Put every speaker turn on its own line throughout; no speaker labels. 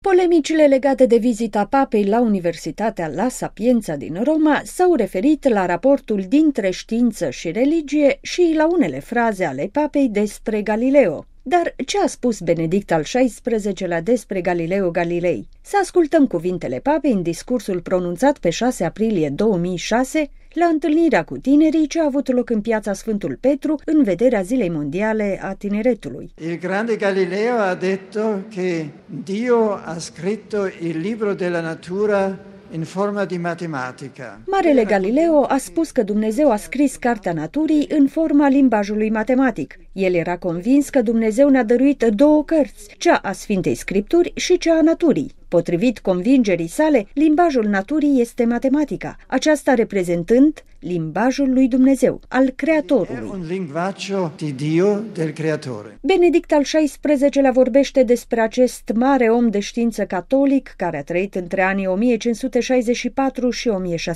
Polemicile legate de vizita papei la Universitatea La Sapienza din Roma s-au referit la raportul dintre știință și religie și la unele fraze ale papei despre Galileo. Dar ce a spus Benedict al XVI-lea despre Galileo Galilei? Să ascultăm cuvintele papei în discursul pronunțat pe 6 aprilie 2006 la întâlnirea cu tinerii ce a avut loc în piața Sfântul Petru în vederea Zilei Mondiale a Tineretului.
Il grande Galileo ha detto che Dio ha scritto il libro della natura in forma di matematica.
Marele Galileo a spus că Dumnezeu a scris Cartea Naturii în forma limbajului matematic. El era convins că Dumnezeu ne-a dăruit două cărți, cea a Sfintei Scripturi și cea a naturii. Potrivit convingerii sale, limbajul naturii este matematica, aceasta reprezentând limbajul lui Dumnezeu, al Creatorului.
Un linguaggio di Dio, del Creatore.
Benedict al XVI-lea vorbește despre acest mare om de știință catolic care a trăit între anii 1564 și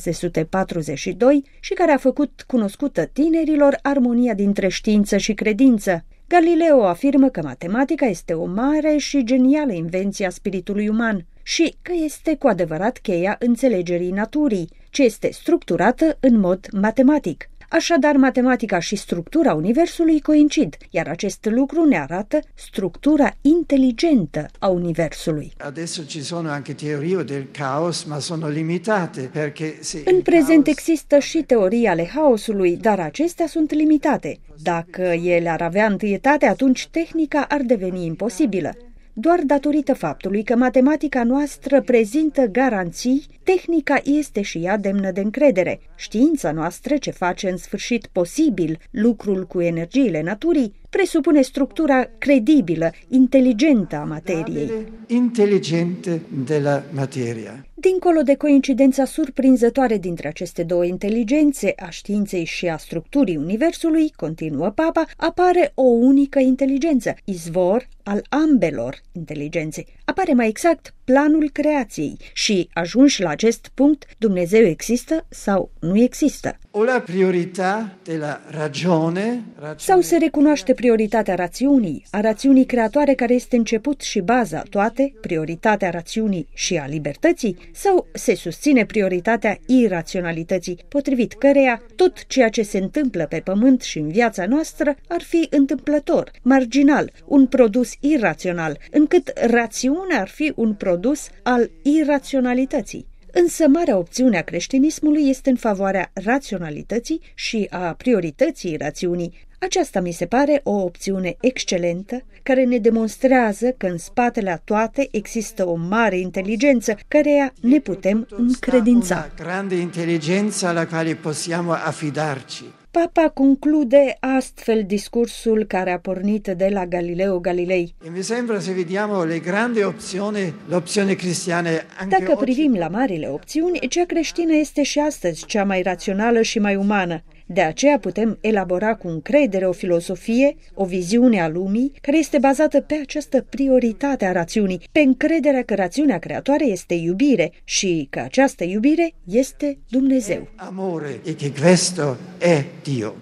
1642 și care a făcut cunoscută tinerilor armonia dintre știință și credință. Galileo afirmă că matematica este o mare și genială invenție a spiritului uman și că este cu adevărat cheia înțelegerii naturii, ce este structurată în mod matematic. Așadar, matematica și structura Universului coincid, iar acest lucru ne arată structura inteligentă a Universului.
Adesso ci sono anche teorie del caos, ma sono limitate, perché se
În prezent există și teorii ale haosului, dar acestea sunt limitate. Dacă ele ar avea întâietate, atunci tehnica ar deveni imposibilă. Doar datorită faptului că matematica noastră prezintă garanții, tehnica este și ea demnă de încredere. Știința noastră, ce face în sfârșit posibil lucrul cu energiile naturii, presupune structura credibilă, inteligentă a materiei.
Inteligente della materia.
Dincolo de coincidența surprinzătoare dintre aceste două inteligențe, a științei și a structurii Universului, continuă Papa, apare o unică inteligență, izvor al ambelor inteligențe. Apare mai exact planul creației și, ajunși la acest punct, Dumnezeu există sau nu există.
O la priorità della ragione,
Sau se recunoaște prioritatea rațiunii, a rațiunii creatoare care este început și baza toate, prioritatea rațiunii și a libertății, sau se susține prioritatea iraționalității, potrivit căreia tot ceea ce se întâmplă pe pământ și în viața noastră ar fi întâmplător, marginal, un produs irațional, încât rațiunea ar fi un produs al iraționalității. Însă marea opțiune a creștinismului este în favoarea raționalității și a priorității rațiunii. Aceasta mi se pare o opțiune excelentă, care ne demonstrează că în spatele a toate există o mare inteligență, căreia ne putem încredința.
Una grande inteligenza alla quale possiamo affidarci.
Papa conclude astfel discursul care a pornit de la Galileo Galilei.
E mi sembra, se vediamo le grandi opzioni, l'opzione cristiana anche
Dacă privim la marile opțiuni, cea creștină este și astăzi cea mai rațională și mai umană. De aceea putem elabora cu încredere o filosofie, o viziune a lumii, care este bazată pe această prioritate a rațiunii, pe încrederea că rațiunea creatoare este iubire și că această iubire este Dumnezeu.
amore e che questo è Dio.